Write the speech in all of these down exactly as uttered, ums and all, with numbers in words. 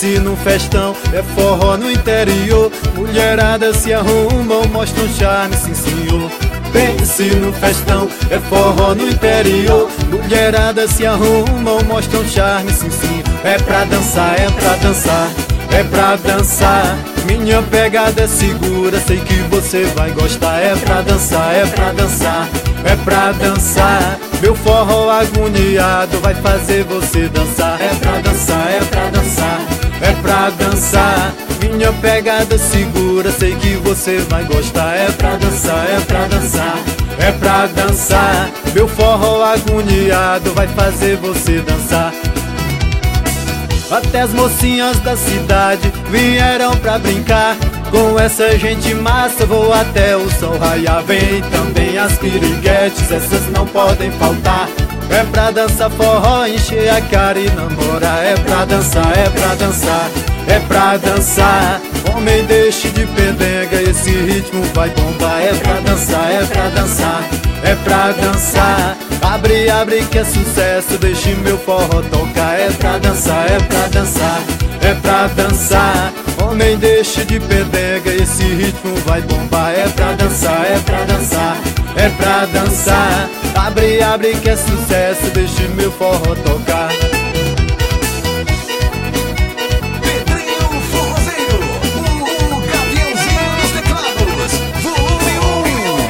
Pense num festão, é forró no interior. Mulherada se arrumam, mostram charme, sim senhor. Pense no festão, é forró no interior. Mulherada se arrumam, mostram charme, sim sim. É pra dançar, é pra dançar, é pra dançar. Minha pegada é segura, sei que você vai gostar. É pra dançar, é pra dançar, é pra dançar. Meu forró agoniado vai fazer você dançar. É pra dançar, é pra dançar, é pra dançar. Minha pegada segura, sei que você vai gostar. É pra dançar, é pra dançar, é pra dançar. Meu forró agoniado vai fazer você dançar. Até as mocinhas da cidade vieram pra brincar. Com essa gente massa vou até o sol raiar. Vem também as piriguetes, essas não podem faltar. É pra dançar forró, encher a cara e namorar. É pra dançar, é pra dançar, é pra dançar. Homem, deixe de pendenga, esse ritmo vai bombar. É pra dançar, é pra dançar, é pra dançar. Abre, abre que é sucesso, deixe meu forró tocar. É pra dançar, é pra dançar, é pra dançar. Homem, deixe de pendenga, esse ritmo vai bombar. É pra dançar, é pra dançar, é pra dançar. Abre, abre que é sucesso, deixe meu forró tocar. Pedrinho Forrozeiro, o Gaviãozinho dos Teclados, volume um.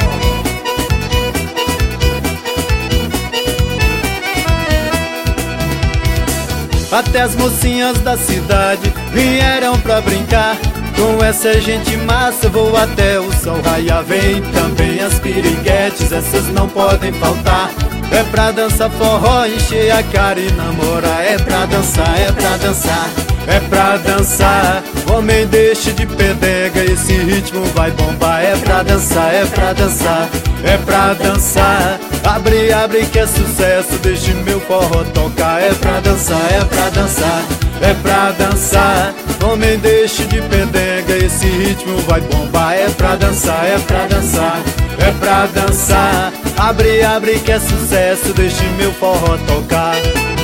Até as mocinhas da cidade vieram pra brincar. Com essa gente massa vou até o sol raiar. Vem também as piriguetes, essas não podem faltar. É pra dançar forró, encher a cara e namorar. É pra dançar, é pra dançar, é pra dançar. Homem, deixe de pendenga, esse ritmo vai bombar. É pra dançar, é pra dançar, é pra dançar. Abre, abre que é sucesso, deixe meu forró tocar. É pra dançar, é pra dançar, é pra dançar. Homem, deixe de pendenga, esse ritmo vai bombar. É pra dançar, é pra dançar, é pra dançar. Abre, abre que é sucesso, deixe meu forró tocar.